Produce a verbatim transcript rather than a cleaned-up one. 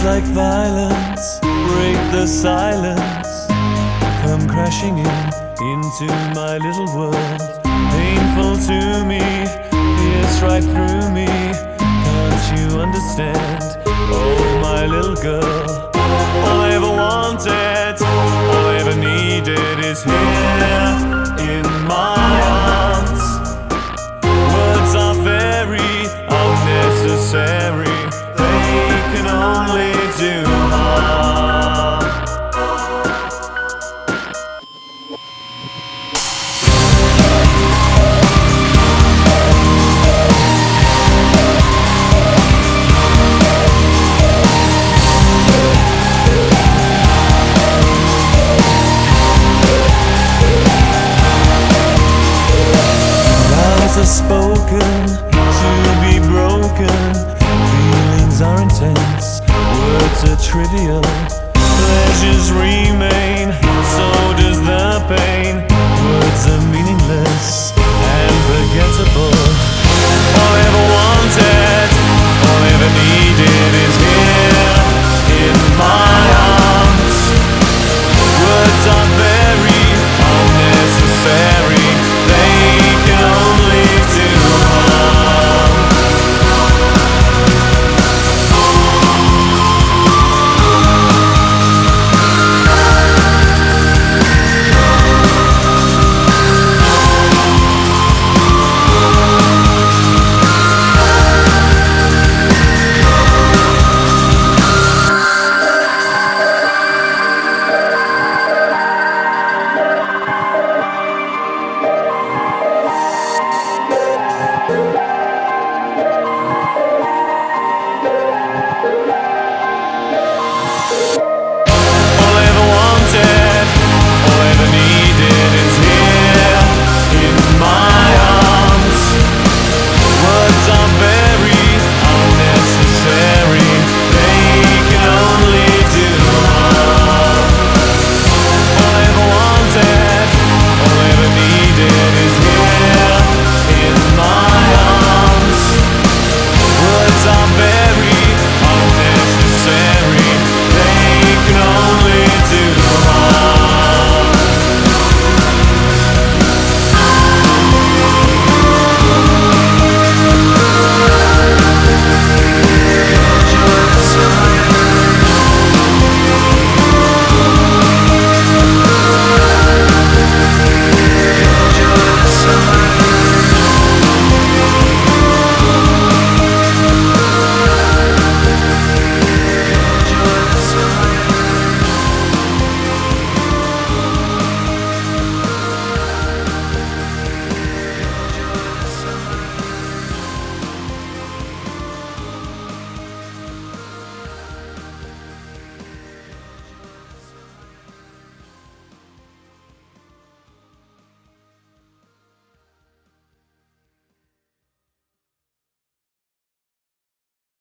like violence break the silence, come crashing in into my little world. Painful to me, pierce right through me. Can't you understand? Oh, my little girl. All I ever wanted, all I ever needed is here in my arms. Words are very unnecessary, they can only do harm. Vows are spoken to be broken, feelings are intense, words are trivial, pleasures remain, so does the pain. Words are